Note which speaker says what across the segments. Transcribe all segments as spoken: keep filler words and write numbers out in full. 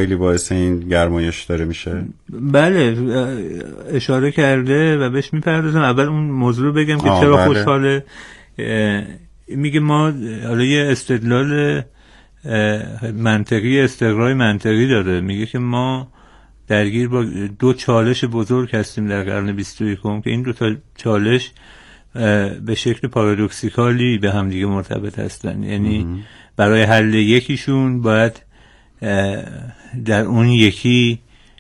Speaker 1: خیلی باعث این گرمایش داره میشه؟
Speaker 2: بله اشاره کرده و بهش میپردازم. اول اون موضوع رو بگم که چرا بله. خوشحاله. میگه ما حالا یه استدلال منطقی استقرای منطقی داره، میگه که ما درگیر با دو چالش بزرگ هستیم در قرن بیست و یکم که این دو تا چالش به شکل پارادوکسیکالی به هم دیگه مرتبط هستن. یعنی برای حل یکیشون باید در اون یکی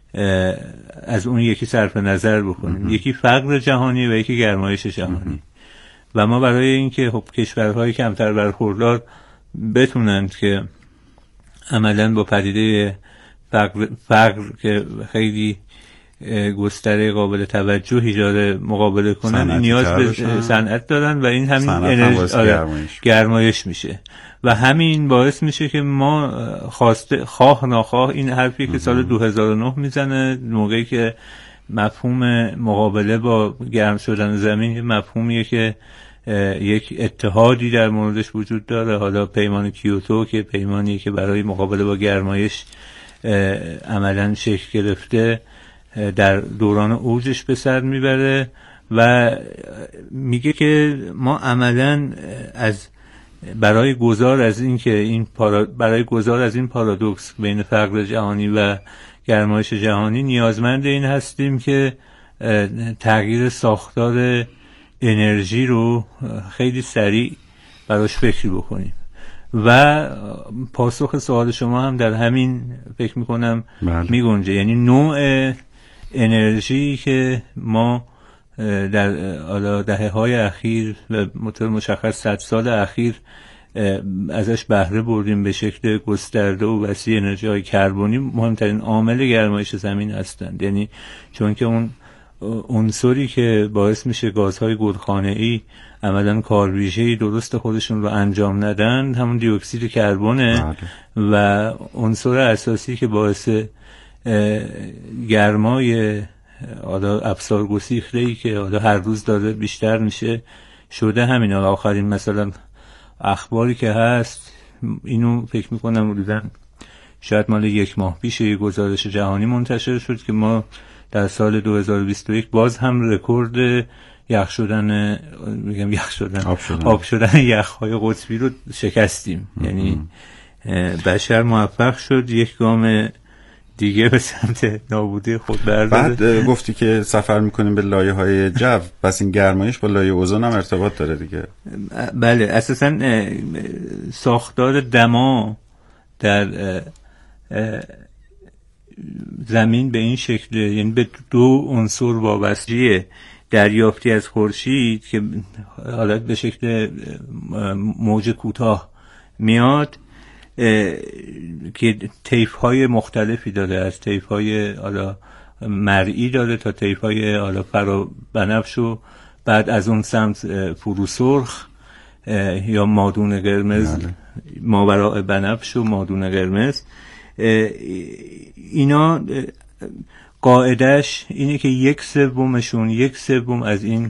Speaker 2: از اون یکی صرف نظر بکنیم. یکی فقر جهانی و یکی گرمایش جهانی. و ما برای اینکه خب کشورهای کمتر برخوردار بتونند که عملاً با پدیده فقر, فقر که خیلی گستره قابل توجهی داره مقابله کنن، نیاز به صنعت دارن و این همین انرژی گرمایش. گرمایش میشه و همین باعث میشه که ما خواسته خواه ناخواه این حرفی که سال دو هزار و نه میزنه موقعی که مفهوم مقابله با گرم شدن زمین مفهومیه که یک اتحادی در موردش وجود داره، حالا پیمان کیوتو که پیمانی که برای مقابله با گرمایش عملاً شکل گرفته در دوران اوجش به سر میبره و میگه که ما عملاً از برای گذار از این که این پارا برای گذار از این پارادوکس بین فقر جهانی و گرمایش جهانی نیازمند این هستیم که تغییر ساختار انرژی رو خیلی سریع براش فکر بکنیم و پاسخ سوال شما هم در همین فکر میکنم میگنجه. یعنی نوع انرژی که ما در حالا دهه‌های اخیر و مطور مشخص صد سال اخیر ازش بهره بردیم به شکل گسترده و وسیع، انرژی‌های کربنی مهمترین عامل گرمایش زمین هستند. یعنی چون که اون عنصری که باعث میشه گازهای گلخانه‌ای عملاً کارویژه‌ای درست خودشون رو انجام ندن همون دی اکسید کربونه و عنصر اساسی که باعث گرمای حالا افسار گسیخته‌ای که حالا هر روز داره بیشتر میشه شده همین. آخرین مثلا اخباری که هست اینو فکر میکنم حدوداً شاید مال یک ماه پیش یک گزارش جهانی منتشر شد که ما در سال دو هزار و بیست و یک باز هم رکورد یخ شدن میگم یخ شدن آب شدن, آب شدن یخ‌های قطبی رو شکستیم. یعنی بشر موفق شد یک گام دیگه به سمت نابودی خود برداره.
Speaker 1: بعد گفتی که سفر میکنیم به لایه‌های جو، پس این گرمایش با لایه اوزون هم ارتباط داره دیگه.
Speaker 2: بله اساساً ساختار دما در زمین به این شکل، یعنی به دو عنصر وابستگیه. دریافتی از خورشید که حالت به شکل موج کوتاه میاد که طیف‌های مختلفی داره، از طیف‌های حالا مرئی داره تا طیف‌های حالا فرا بنفش و بعد از اون سمت فرو سرخ یا مادون قرمز، ماوراء بنفش و مادون قرمز. اینا قاعدش اینه که یک سومشون یک سوم از این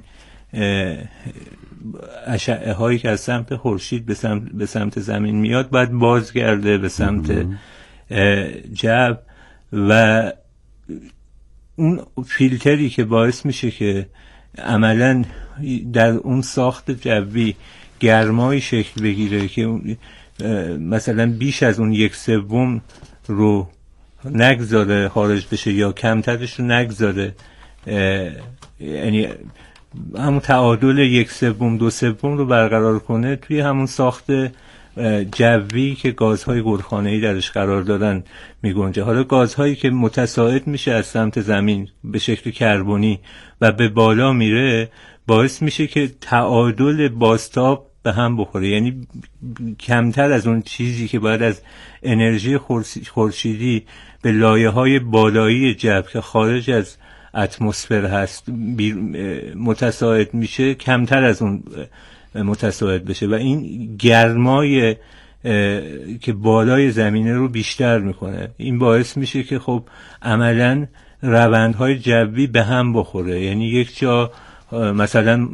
Speaker 2: اشعه هایی که از سمت خورشید به سمت به سمت زمین میاد باید بازگرده به سمت جو و اون فیلتری که باعث میشه که عملاً در اون ساخت جوی گرمایی شکل بگیره که مثلا بیش از اون یک سوم رو نگذاره خارج بشه یا کمترش رو نگذاره، یعنی همون تعادل یک سوم دو سوم رو برقرار کنه توی همون ساخت جوی که گازهای گلخانه‌ای درش قرار دارن میگنجه. حالا گازهایی که متصاعد میشه از سمت زمین به شکل کربنی و به بالا میره باعث میشه که تعادل بازتاب به هم بخوره، یعنی کمتر از اون چیزی که باید از انرژی خورشیدی به لایه‌های بالایی جو که خارج از اتمسفر هست متصاعد میشه، کمتر از اون متصاعد بشه و این گرمای که بالای زمینه رو بیشتر میکنه. این باعث میشه که خب عملاً روندهای جوی به هم بخوره. یعنی یک جا مثلا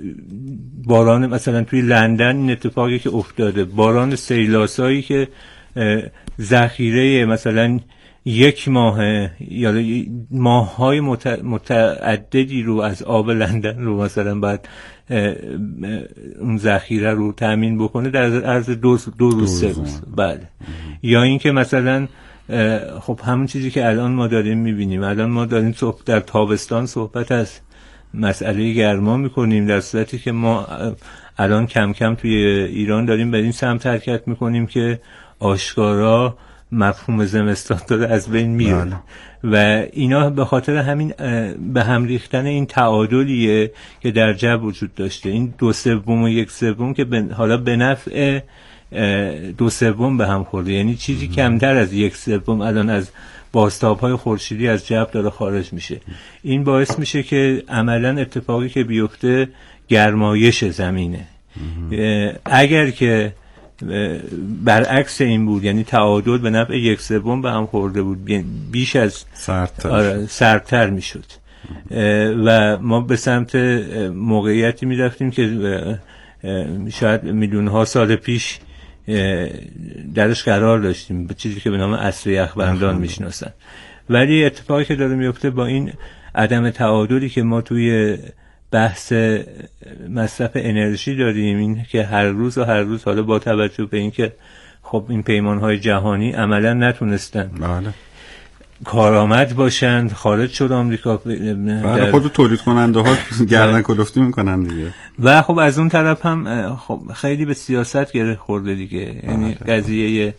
Speaker 2: باران مثلا توی لندن این اتفاقی که افتاده، باران سیلاسایی که ذخیره مثلا یک ماه یا ماه‌های متعددی رو از آب لندن رو مثلا باید اون ذخیره رو تامین بکنه در عرض دو دو روز سه روز. بله. یا اینکه مثلا خب همون چیزی که الان ما داریم می‌بینیم، الان ما داریم صحبت در تابستان صحبت از مسئله گرما می‌کنیم، در صورتی که ما الان کم کم توی ایران داریم به این سمت حرکت می‌کنیم که آشکارا مفهوم زمستان داره از بین میره و اینا به خاطر همین به هم ریختن این تعادلیه که در جو وجود داشته. این دو سوم و یک سوم که حالا به نفع دو سوم به هم خورده، یعنی چیزی کمتر از یک سوم الان از بازتاب‌های خورشیدی از جو داره خارج میشه. این باعث میشه که عملاً اتفاقی که بیفته گرمایش زمینه. اگر که برعکس این بود، یعنی تعادل به نفع یک سوم به هم خورده بود، بیش از
Speaker 1: سردتر
Speaker 2: آره سردتر میشد و ما به سمت موقعیتی میرفتیم که شاید میلیون ها سال پیش درش قرار داشتیم، چیزی که به نام عصر یخبندان میشناسن. ولی اتفاقی که داره میفته با این عدم تعادلی که ما توی بحث مصرف انرژی داریم، این که هر روز و هر روز حالا با توجه به این که خب این پیمانهای جهانی عملا نتونستن
Speaker 1: بله
Speaker 2: کارآمد باشند، خارج شد آمریکا
Speaker 1: بله خود تولید کننده ها گردن کلفتی میکنن دیگه
Speaker 2: و خب از اون طرف هم خب خیلی به سیاست گره خورده دیگه، یعنی قضیه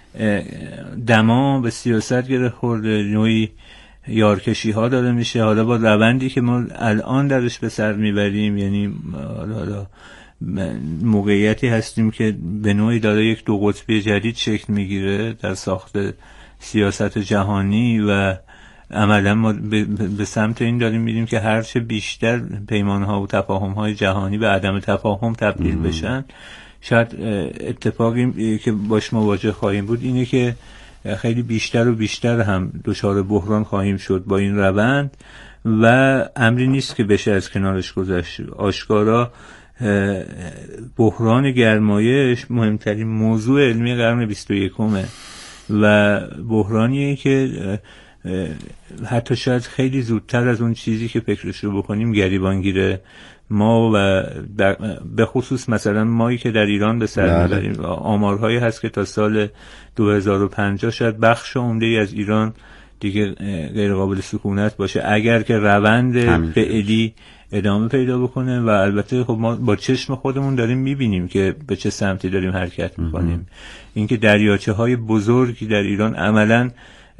Speaker 2: دما به سیاست گره خورده، نوعی یارکشی ها داره میشه. حالا با روندی که ما الان درش به سر میبریم، یعنی حالا موقعیتی هستیم که به نوعی داره یک دو قطبی جدید شکل میگیره در ساخت سیاست جهانی و عملا ما به سمت این داریم میریم که هرچه بیشتر پیمانها و تفاهم‌های جهانی به عدم تفاهم تبدیل بشن، شاید اتفاقی که باش مواجه خواهیم بود اینه که خیلی بیشتر و بیشتر هم دچار بحران خواهیم شد با این روند و امری نیست که بشه از کنارش گذشت. آشکارا بحران گرمایش مهمترین موضوع علمی قرن بیست و یکمه و بحرانیه که حتی شاید خیلی زودتر از اون چیزی که فکرش رو بکنیم گریبانگیره ما و به خصوص مثلا مایی که در ایران به سر میبریم. آمارهایی هست که تا سال دو هزار و پنجاه شاید بخش عمده‌ای از ایران دیگه غیر قابل سکونت باشه اگر که روند فعلی ادامه پیدا بکنه و البته خب ما با چشم خودمون داریم میبینیم که به چه سمتی داریم حرکت میکنیم. اینکه دریاچه های بزرگی در ایران عملاً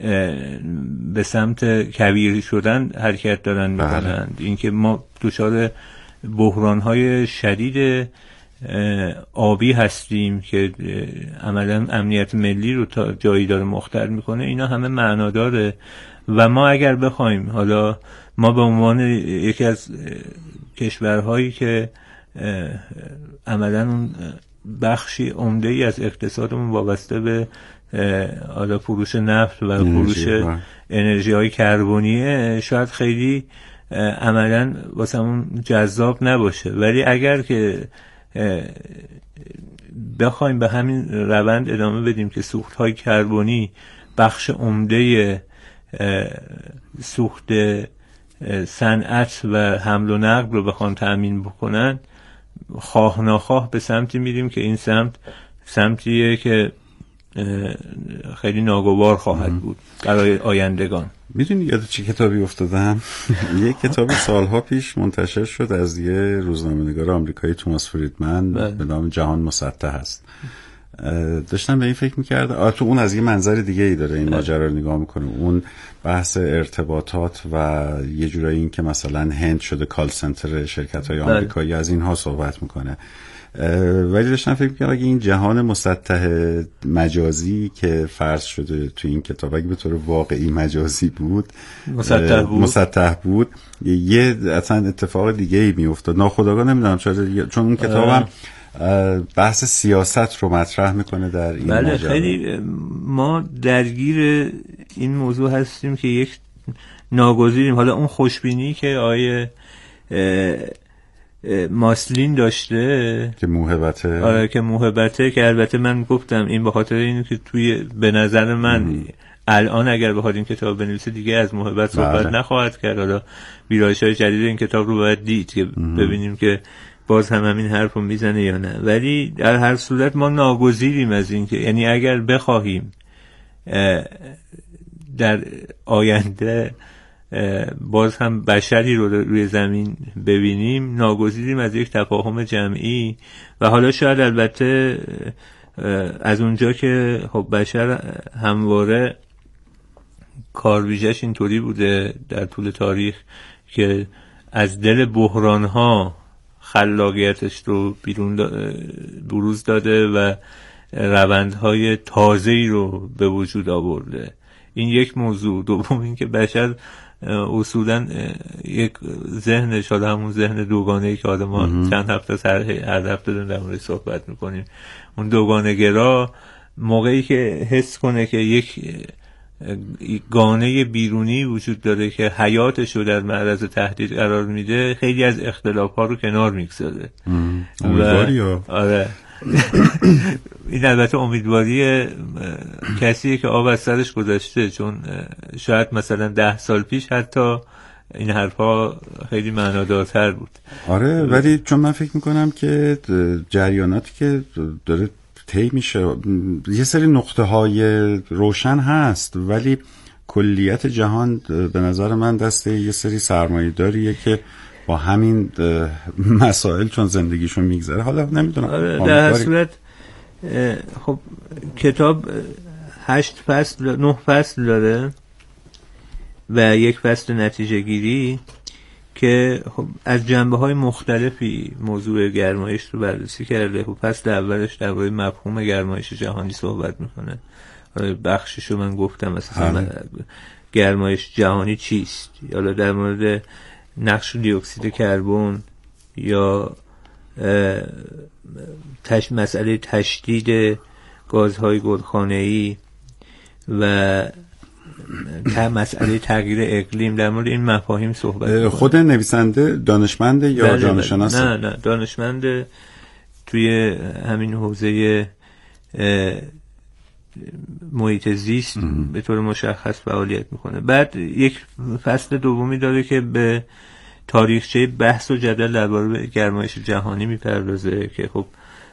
Speaker 2: به سمت کویر شدن حرکت دارن میکنند. اینکه ما دچار بحران‌های شدید آبی هستیم که عملاً امنیت ملی رو تا جایی داره مختل میکنه، اینا همه معنا داره و ما اگر بخوایم، حالا ما به عنوان یکی از کشورهایی که عملاً اون بخشی عمده‌ای از اقتصادمون وابسته به حالا فروش نفت و فروش انرژی های کربنیه، شاید خیلی عملاً واسمون جذاب نباشه، ولی اگر که بخوایم به همین روند ادامه بدیم که سوخت های کربنی بخش عمده سوخت صنعت و حمل و نقل رو بخوان تأمین بکنن، خواه ناخواه به سمتی میریم که این سمت سمتیه که خیلی ناگوار خواهد بود برای آیندگان.
Speaker 1: میدونی یاد چه کتابی افتادم؟ یه کتابی سالها پیش منتشر شد از یه روزنامه‌نگار آمریکایی توماس فریدمن به نام جهان مسطح است. داشتم به این فکر میکردم، تو اون از یه منظر دیگه ای داره این ماجرا رو نگاه میکنه، اون بحث ارتباطات و یه جورایی این که مثلا هند شده کال سنتر شرکت‌های آمریکایی، از اینها صحبت میکنه. ولی داشتم فکر می‌کردم اگه این جهان مسطح مجازی که فرض شده تو این کتاب اگه به طور واقعی مجازی بود،
Speaker 2: مسطح بود
Speaker 1: مسطح بود یه اصلا اتفاق دیگه‌ای میافتاد ناخودآگاه. نمیدونم چرا، چون اون کتابم بحث سیاست رو مطرح میکنه در این
Speaker 2: بله
Speaker 1: ماجرا.
Speaker 2: خیلی ما درگیر این موضوع هستیم که یک ناگزیریم. حالا اون خوشبینی که آیه ماسلین داشته
Speaker 1: که موهبته.
Speaker 2: آره که موهبته، که البته من گفتم این به خاطر اینه که توی به نظر من ام. الان اگر بخواد این کتاب بنویسه دیگه از موهبت صحبت بله. نخواهد کرد. حالا ویرایش‌های جدید این کتاب رو باید دید که ام. ببینیم که باز هم همین حرف رو میزنه یا نه. ولی در هر صورت ما ناگزیریم از این که یعنی اگر بخواهیم در آینده باز هم بشری رو روی زمین ببینیم، ناگزیریم از یک تفاهم جمعی. و حالا شاید البته از اونجا که خب بشر همواره کارویژش اینطوری بوده در طول تاریخ که از دل بحران‌ها خلاقیتش رو بیرون دا بروز داده و روندهای تازه‌ای رو به وجود آورده. این یک موضوع. دوم این که بشر اصولاً یک ذهن شده همون ذهن دوگانه‌ای که آدم ما چند هفته سر هر هفته داریم در موردش صحبت میکنیم، اون دوگانه گرا موقعی که حس کنه که یک گانه بیرونی وجود داره که حیاتش رو در معرض تهدید قرار میده، خیلی از اختلاف‌ها رو کنار میگذاره.
Speaker 1: امیدواری
Speaker 2: آره این البته امیدواری کسیه که آب از سرش گذشته، چون شاید مثلا ده سال پیش حتی این حرفا خیلی معنادارتر بود.
Speaker 1: آره ولی چون من فکر میکنم که جریاناتی که داره طی میشه یه سری نقطه های روشن هست، ولی کلیت جهان به نظر من دست یه سری سرمایه‌داریه که با همین مسائل چون زندگیشون میگذره. حالا نمیدونم.
Speaker 2: آره در هر صورت خب کتاب هشت فصل نه فصل داره و یک فصل نتیجه گیری که خب از جنبه‌های مختلفی موضوع گرمایش رو بررسی کرده. خب فصل اولش درباره مفهوم گرمایش جهانی صحبت میکنه. بخششو من گفتم مثلا گرمایش جهانی چیست، یا در مورد نقش دی اکسید کربن یا تش مسئله تشدید گازهای گلخانه‌ای و مسئله تغییر اقلیم، در مورد این مفاهیم صحبت.
Speaker 1: خود نویسنده دانشمند یا جامعه‌شناس؟
Speaker 2: نه نه دانشمند توی همین حوزه محیط زیست به طور مشخص فعالیت میکنه. بعد یک فصل دومی داره که به تاریخچه بحث و جدل درباره گرمایش جهانی میپردازه که خب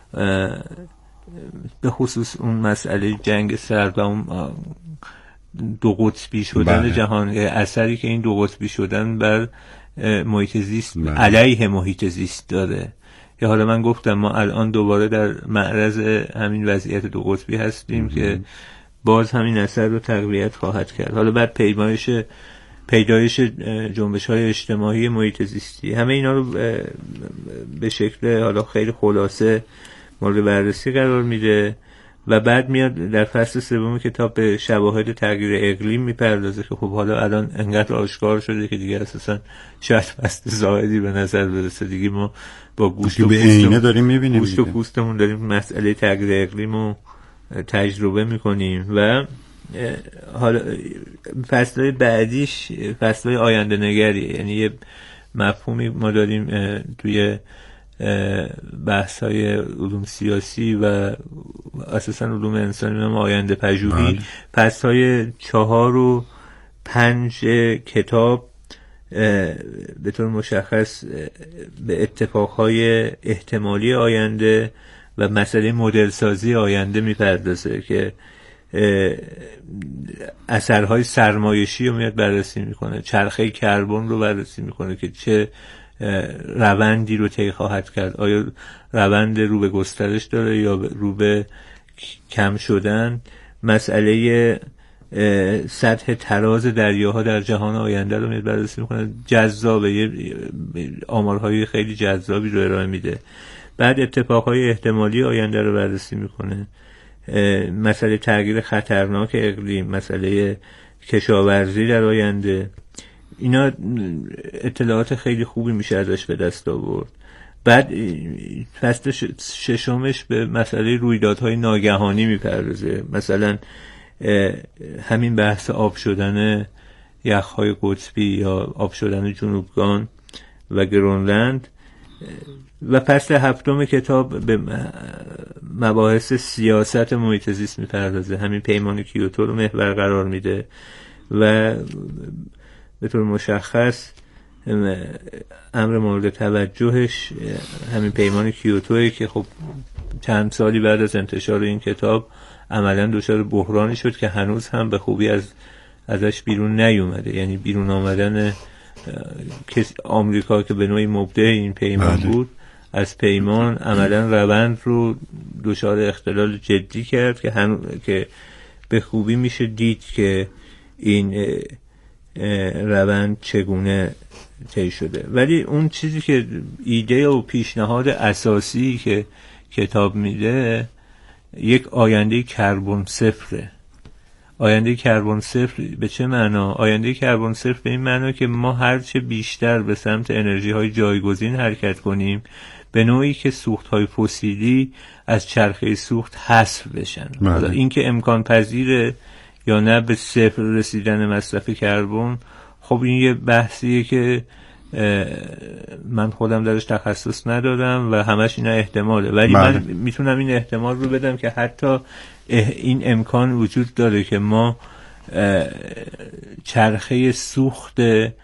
Speaker 2: به خصوص اون مسئله جنگ سرد و اون دو قطبی شدن بله. جهان، اثری که این دو قطبی شدن بر محیط زیست بله. علیه محیط زیست داره. که حالا من گفتم ما الان دوباره در معرض همین وضعیت دو قطبی هستیم مم. که باز همین اثر رو تقویت خواهد کرد. حالا بعد پیمایش پیدایش جنبش‌های اجتماعی محیط زیستی، همه اینا رو به شکل حالا خیلی خلاصه مورد بررسی قرار میده و بعد میاد در فصل سوم کتاب به شواهد تغییر اقلیم میپردازه که خب حالا الان انقدر آشکار شده که دیگه اساسا شاید فصل زائدی به نظر برسه. دیگه ما با گوشت و
Speaker 1: پوستمون داریم میبینیم،
Speaker 2: گوشت و پوستمون داریم مسئله تغییر اقلیم رو تجربه میکنیم. و حالا فصلهای بعدیش فصلهای آینده نگری، یعنی یه مفهومی ما داریم توی بحث‌های علوم سیاسی و اساساً علوم انسانی هم آینده پژوهی. فصل‌های چهار و پنج کتاب به طور مشخص به اتفاقهای احتمالی آینده و مسئله مدل سازی آینده میپردازه که اثرهای سرمایشی رو میاد بررسی میکنه، چرخه کربن رو بررسی میکنه که چه روندی رو طی خواهد کرد، آیا روند رو به گسترش داره یا رو به کم شدن. مسئله سطح تراز دریاها در جهان آینده رو میاد بررسی میکنه، جذابه، آمارهای خیلی جذابی رو ارائه میده. بعد اتفاقهای احتمالی آینده رو بررسی میکنه، مسئله تغییر خطرناک اقلیم، مسئله کشاورزی در آینده. اینا اطلاعات خیلی خوبی میشه ازش به دست آورد. بعد فصل ششمش به مسئله رویدادهای ناگهانی میپردازه، مثلا همین بحث آب شدن یخهای قطبی یا آب شدن جنوبگان و گرونلند و فصل هفتم کتاب به مباحث سیاست محیط زیست میپردازه، همین پیمان کیوتو رو محور قرار میده و به طور مشخص امر مورد توجهش همین پیمان کیوتوئه که خب چند سالی بعد از انتشار این کتاب عملا دچار بحرانی شد که هنوز هم به خوبی از ازش بیرون نیومده. یعنی بیرون آمدن آمریکا که به نوعی مبدع این پیمان بله. بود، از پیمان عملا روند رو دچار اختلال جدی کرد که هنوز که به خوبی میشه دید که این روند چگونه طی شده. ولی اون چیزی که ایده و پیشنهاد اساسی که کتاب میده یک آینده کربن صفره. آینده کربن صفر به چه معنا؟ آینده کربن صفر به این معنا که ما هرچه بیشتر به سمت انرژی های جایگزین حرکت کنیم به نوعی که سوخت های فسیلی از چرخه سوخت حذف بشن. حالا این که امکان پذیره یا نه به صفر رسیدن مصرف کربن، خب این یه بحثیه که من خودم درش تخصص ندارم و همش اینا احتماله، ولی بله. من میتونم این احتمال رو بدم که حتی این امکان وجود داره که ما چرخه سوخت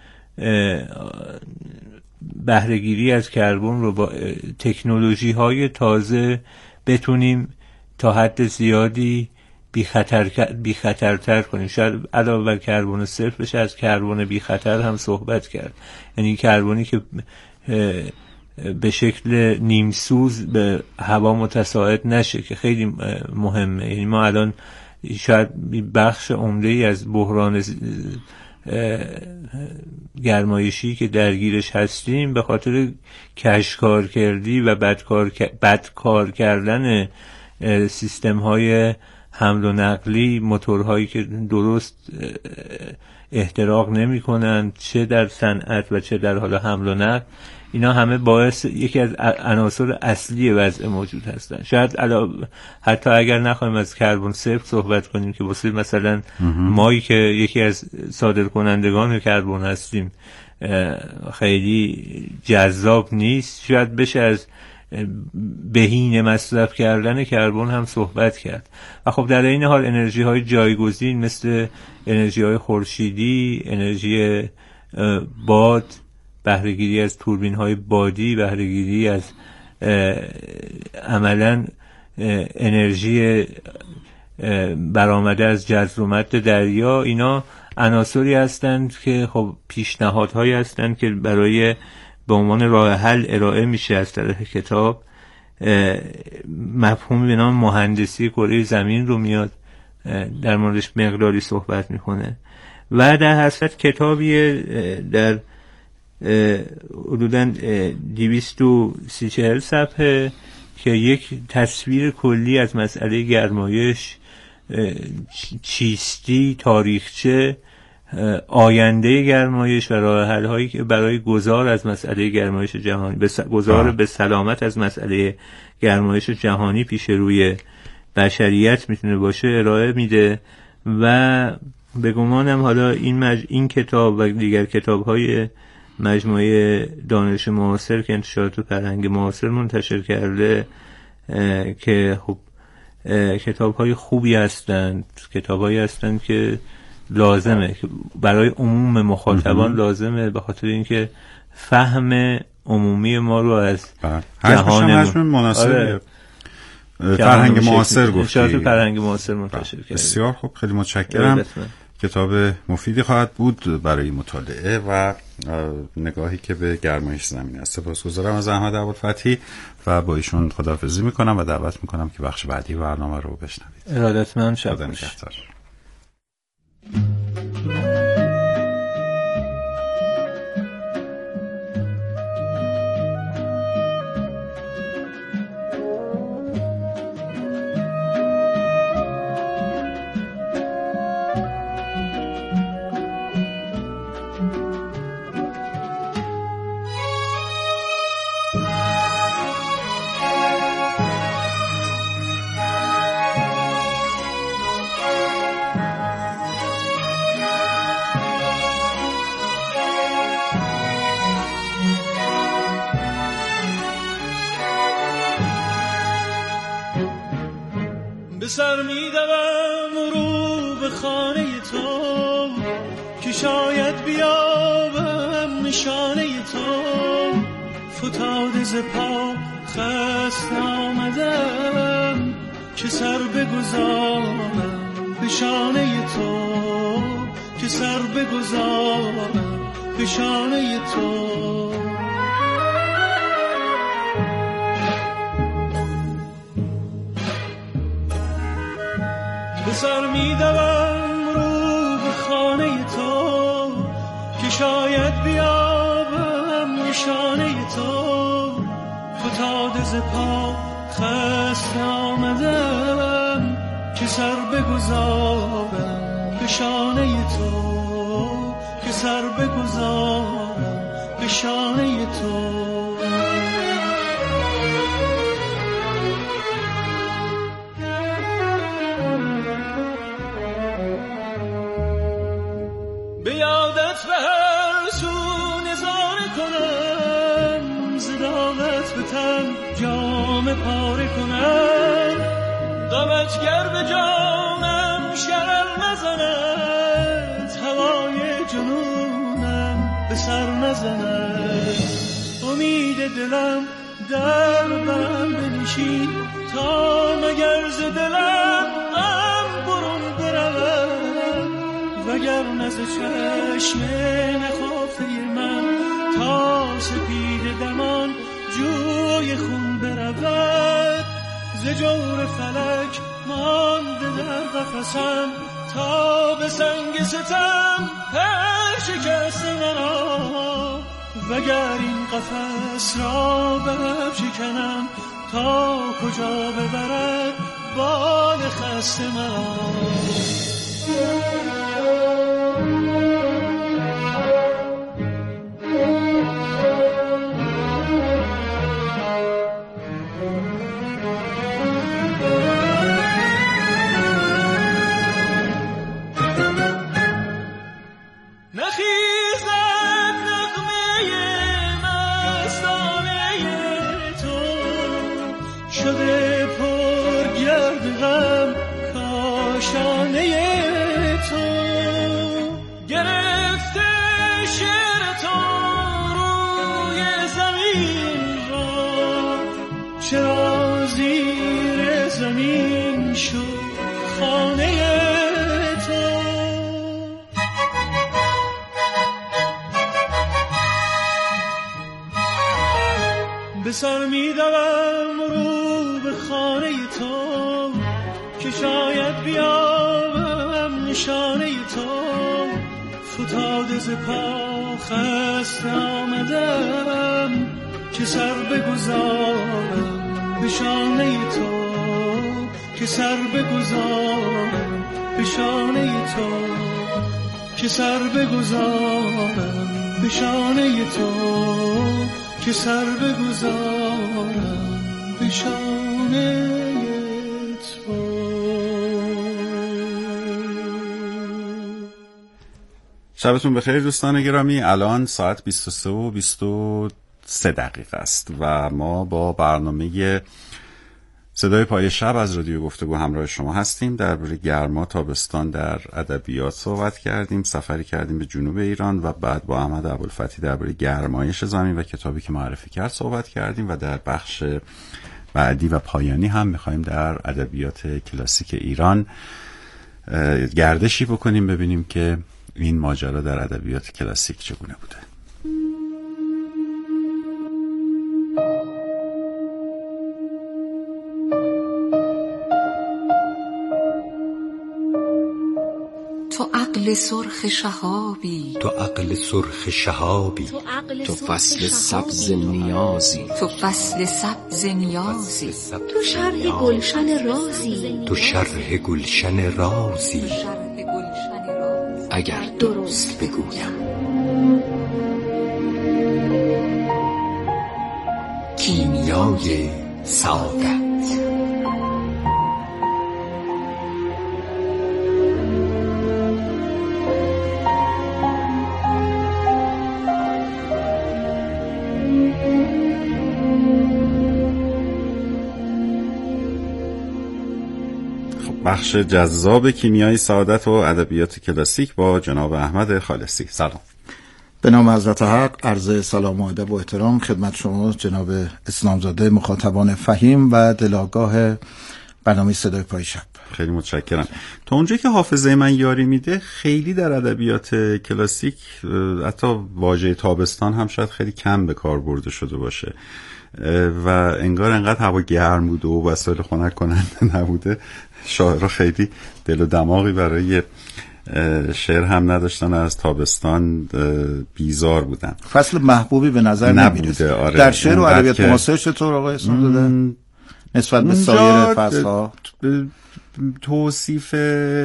Speaker 2: بهره‌گیری از کربن رو با تکنولوژی های تازه بتونیم تا حد زیادی بی خطر بی خطرتر کنیم. شاید علاوه بر کربن صفر بشه از کربن بی خطر هم صحبت کرد، یعنی کربنی که به شکل نیمسوز به هوا متصاعد نشه که خیلی مهمه. یعنی ما الان شاید بخش عمده‌ای از بحران گرمایشی که درگیرش هستیم به خاطر کشکار کردی و بدکار بدکار کردن سیستم های حمل و نقلی، موتورهایی که درست احتراق نمی کنند چه در صنعت و چه در حال حمل و نقل. اینا همه باعث یکی از عناصر اصلی وضع موجود هستن. شاید علاوه حتی اگر نخوایم از کربن صفر صحبت کنیم که واسه مثلا مایی که یکی از صادرکنندگان کربن هستیم خیلی جذاب نیست، شاید بشه از بهینه مصرف کردن کربن هم صحبت کرد. و خب در این حال انرژی های جایگزین مثل انرژی های خورشیدی، انرژی باد، بهره‌گیری از توربین های بادی، بهره‌گیری از عملاً انرژی برآمده از جزر و مد دریا، اینا عناصری هستند که خب پیشنهادهایی هستند که برای به عنوان راه حل ارائه میشه از طرف کتاب. مفهومی به نام مهندسی کره زمین رو میاد در موردش مقداری صحبت میکنه و در حقیقت کتابی در حدوداً دویست و سی چهل صفحه که یک تصویر کلی از مسئله گرمایش، چیستی، تاریخچه، آینده گرمایش و راه حل هایی که برای گذار از مسئله گرمایش جهانی، گذار به سلامت از مسئله گرمایش جهانی پیش روی بشریت میتونه باشه ارائه میده. و به گمانم حالا این مج... این کتاب و دیگر کتاب های مجموعه دانش معاصر که انتشارات فرهنگ معاصر منتشر کرده که خب کتاب های خوبی هستند، کتاب هایی هستند که لازمه برای عموم مخاطبان، لازمه به خاطر اینکه فهم عمومی ما رو از جهان
Speaker 1: حجم مناسب فرهنگ معاصر گفتی،
Speaker 2: فرهنگ معاصر منتشر کرده.
Speaker 1: بسیار خوب، خیلی متشکرم. کتاب مفیدی خواهد بود برای مطالعه و نگاهی که به گرمایش زمین است. سپاسگزارم از احمد ابوالفتحی و با ایشون خداحافظی میکنم و دعوت میکنم که بخش بعدی برنامه رو بشنوید.
Speaker 2: ارادتمند، شب خوش.
Speaker 3: سر میدوم رو به خانه تو که شاید بیابم نشانه تو. فتاده ز پا خست آمدم که سر بگذارم به شانه تو، که سر بگذارم به شانه تو. به سر میدوم رو به خانه تو که شاید بیابم نشانه تو. فتاده ز پا خست آمدم که سر بگذارم به شانه تو، که سر بگذارم به شانه تو. به یادت به هر سو نظاره کنم، زداغت به تن جام پاره کنم. دامت گر به جانم شرر نزند، هوای جنونم به سر نزند. امید دلم در بم بنشین تا مگر ز دلم غم برون برود، وگر نز چشم نخفته من تا سپید دمان جوی خون برود. ز جور فلک مانده در قفسم تا به سنگ ستم پر شکسته مرا. وگر این قفس را برف شکنم تا کجا ببرد بال خسته مرا. چرا زیر زمین شد خانه تو؟ به سر میدوم رو به خانه تو که شاید بیابم نشانه تو. فتاده ز پا خسته آمدم که سر بگذارم به شانه تو، که سر بگذارم به شانه تو، که سر بگذارم به شانه تو، که سر بگذارم به شانه تو.
Speaker 1: شبتون بخیر دوستان گرامی. الان ساعت بیست و سه و بیست و سه دقیقه است و ما با برنامه صدای پای شب از رادیو گفتگو همراه شما هستیم. درباره گرما تابستان در ادبیات صحبت کردیم، سفری کردیم به جنوب ایران و بعد با احمد ابوالفتحی درباره گرمایش زمین و کتابی که معرفی کرد صحبت کردیم و در بخش بعدی و پایانی هم می‌خوایم در ادبیات کلاسیک ایران گردشی بکنیم، ببینیم که این ماجرا در ادبیات کلاسیک چگونه بوده.
Speaker 4: تو عقل سرخ شهابی،
Speaker 5: تو عقل سرخ شهابی،
Speaker 6: تو فصل سبز نیازی،
Speaker 4: تو فصل سبز نیازی،
Speaker 6: تو شرح گلشن رازی،
Speaker 5: تو شرح گلشن رازی.
Speaker 6: اگر درست بگویم
Speaker 5: کیمیای سعادت.
Speaker 1: بخش جذاب کیمیای سعادت و ادبیات کلاسیک با جناب احمد خالصی. سلام.
Speaker 7: به نام حضرت حق عرض سلام و ادب و احترام خدمت شما جناب اسلامزاده مخاطبان فهیم و دلاگاه برنامه صدای پای شب.
Speaker 1: خیلی متشکرم. تا اونجایی که حافظه من یاری میده خیلی در ادبیات کلاسیک حتی واژه تابستان هم شاید خیلی کم به کار برده شده باشه و انگار انقدر هوا گرم بوده و وسایل خنک کننده نبوده شاعرها خیلی دل و دماغی برای شعر هم نداشتن، از تابستان بیزار بودن.
Speaker 7: فصل محبوبی به نظر نمیرسه.
Speaker 1: آره.
Speaker 7: در شعر و ادبیات معاصر چطور آقای اسلام داده نسبت به سایر فصل‌ها
Speaker 1: توصیف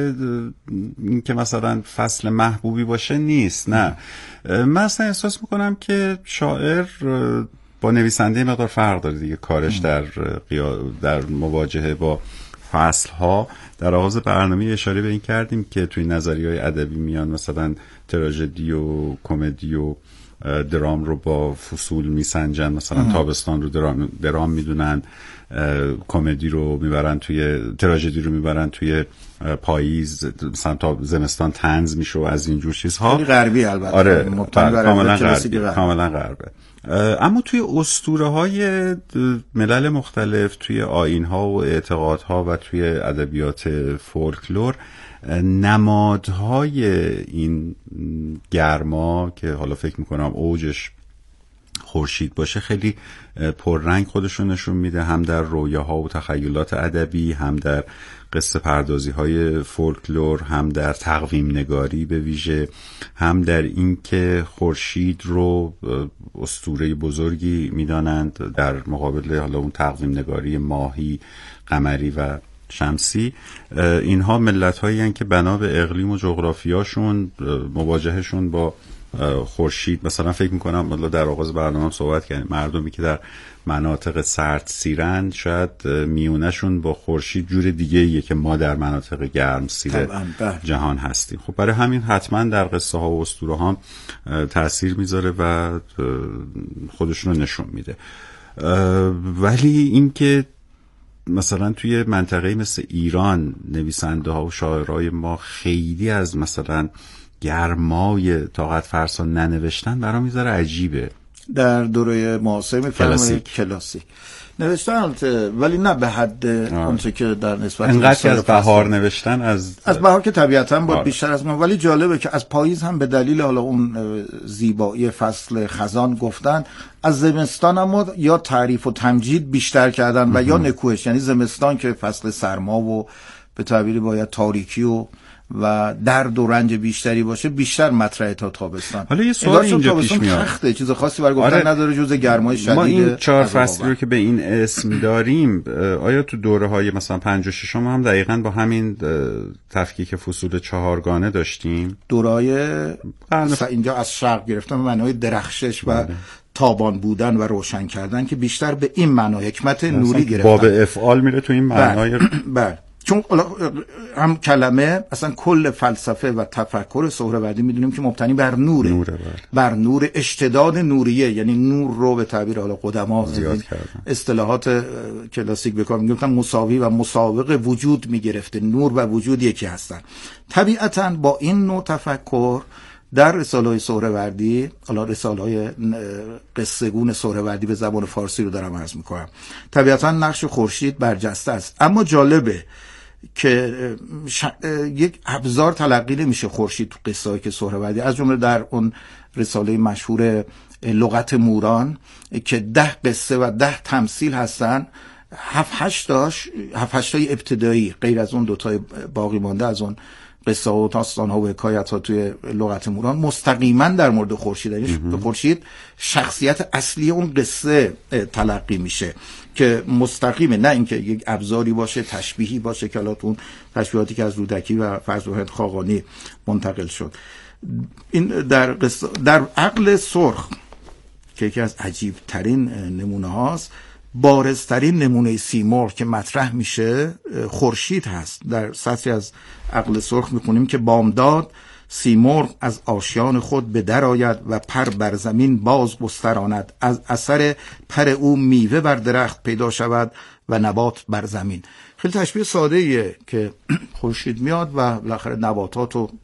Speaker 1: این که مثلا فصل محبوبی باشه نیست؟ نه، من اصلا احساس میکنم که شاعر با نویسنده مقدار فرق داره دیگه. کارش در در مواجهه با فصل‌ها. در آغاز برنامه اشاره به این کردیم که توی نظریه‌های ادبی میان مثلا تراژدی و کمدی و درام رو با فصول میسنجن، مثلا ام. تابستان رو درام, درام میدونن، کمدی رو میبرن توی، تراژدی رو میبرن توی پاییز، مثلا تا زمستان طنز میشه و از اینجور چیزها.
Speaker 7: خیلی غربی البته.
Speaker 1: آره کاملا غربی، کاملا غربه. اما توی اسطوره‌های ملل مختلف، توی آیین‌ها و اعتقادها و توی ادبیات فولکلور، نمادهای این گرما که حالا فکر میکنم اوجش خورشید باشه خیلی پررنگ خودشون نشون میده، هم در رویاها و تخیلات ادبی، هم در قصه پردازی های فولکلور، هم در تقویم نگاری به ویژه، هم در این که خورشید رو اسطوره بزرگی میدانند در مقابل حالا اون تقویم نگاری ماهی، قمری و شمسی. اینها ملت هایی هستند که بنا به اقلیم و جغرافیاشون مواجهشون با خورشید، مثلا فکر میکنم مثلا در آغاز برنامه صحبت کردیم مردمی که در مناطق سرد سیرند شاید میونشون با خورشید جور دیگه ایه که ما در مناطق گرم سیر جهان هستیم. خب برای همین حتما در قصه ها و اسطوره ها تأثیر میذاره و خودشون رو نشون میده. ولی اینکه مثلا توی منطقه مثل ایران نویسنده ها و شاعرای ما خیلی از مثلا گرمای طاقت فرسا ننوشتن، برام میذاره عجیبه.
Speaker 7: در دوره معاصر میفهمه کلاسیک نوشتن، ولی نه به حد اونچه که در نسبت
Speaker 1: انقدر از بهار نوشتن، از
Speaker 7: از بهار که طبیعتاً بود بیشتر از ما، ولی جالبه که از پاییز هم به دلیل حالا اون زیبایی فصل خزان گفتن، از زمستان هم یا تعریف و تمجید بیشتر کردن و یا نکوهش، یعنی زمستان که فصل سرما و به تعبیری باید تاریکی و و درد و رنج بیشتری باشه بیشتر مطرحه تا تابستان.
Speaker 1: حالا یه سوال اینجا پیش میاد،
Speaker 7: تخته چیز خاصی برای گفتن
Speaker 1: آره
Speaker 7: نداره جز گرمای شدید.
Speaker 1: ما این چهار فصل رو که به این اسم داریم، آیا تو دوره‌های مثلا پنج و ششم هم دقیقاً با همین تفکیک فصول چهارگانه داشتیم؟
Speaker 7: دوره‌های اینجا از شرق گرفتن به معنای درخشش و آره. تابان بودن و روشن کردن که بیشتر به این معنا حکمت نوری گرفتن.
Speaker 1: باب افعال میره تو این معنای
Speaker 7: بله. چون هم کلمه اصلا کل فلسفه و تفکر سهروردی میدونیم که مبتنی بر نوره،
Speaker 1: نوره
Speaker 7: بر نور اشتداد نوریه، یعنی نور رو به تعبیر حالا قدما اصطلاحات کلاسیک بکار میگفتن مساوی و مسابق وجود میگرفته، نور و وجود یکی هستن. طبیعتاً با این نوع تفکر در رساله‌های سهروردی، حالا رساله‌های قصه‌گون سهروردی به زبان فارسی رو دارم عرض میکنم، طبیعتاً نقش خورشید برجسته است. اما جالبه که ش... یک ابزار تلقی نمیشه خورشید تو قصه‌ای که سهروردی، از جمله در اون رساله مشهور لغت موران که ده قصه و ده تمثیل هستن، هفت هشت تاش هفت هشت تای ابتدایی غیر از اون دوتای باقی مانده از اون قصه و داستان ها و حکایت ها توی لغت موران مستقیما در مورد خورشید، یعنی به خورشید شخصیت اصلی اون قصه تلقی میشه که مستقیمه، نه اینکه یک ابزاری باشه، تشبیهی باشه که اون تشبیهاتی که از رودکی و فرزوهد خاقانی منتقل شد. این در قصه در عقل سرخ که یکی از عجیب ترین نمونه هاست، بارزترین نمونه سیمرغ که مطرح میشه خورشید هست. در سطری از عقل سرخ میخونیم که بامداد سیمرغ از آشیان خود به در آید و پر بر زمین باز گستراند، از اثر پر او میوه بر درخت پیدا شود و نبات بر زمین. خیلی تشبیه ساده ایه که خورشید میاد و بالاخره نباتات و